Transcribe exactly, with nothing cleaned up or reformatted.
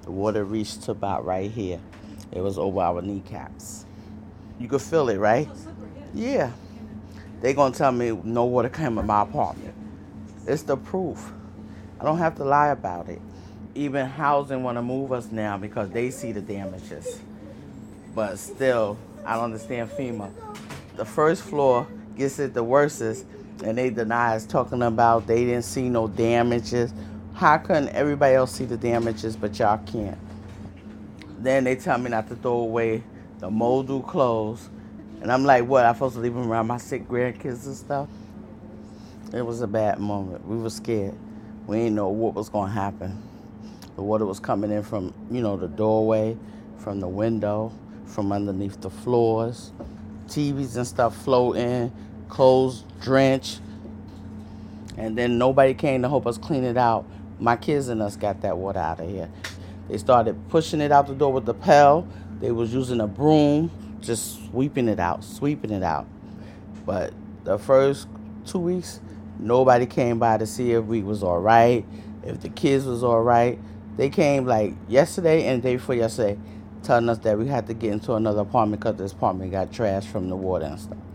The water reached to about right here. It was over our kneecaps. You could feel it, right? Yeah. They gonna tell me no water came in my apartment. It's the proof. I don't have to lie about it. Even housing want to move us now because they see the damages. But still, I don't understand FEMA. The first floor gets it the worstest, and they deny us talking about they didn't see no damages. How can everybody else see the damages but y'all can't? Then they tell me not to throw away the Modul clothes. And I'm like, what, I'm supposed to leave them around my sick grandkids and stuff? It was a bad moment. We were scared. We didn't know what was going to happen. The water was coming in from, you know, the doorway, from the window, from underneath the floors. T Vs and stuff floating, clothes drenched. And then nobody came to help us clean it out. My kids and us got that water out of here. They started pushing it out the door with the pail. They was using a broom, just sweeping it out, sweeping it out. But the first two weeks, nobody came by to see if we was all right, if the kids was all right. They came like yesterday and the day before yesterday, telling us that we had to get into another apartment because this apartment got trashed from the water and stuff.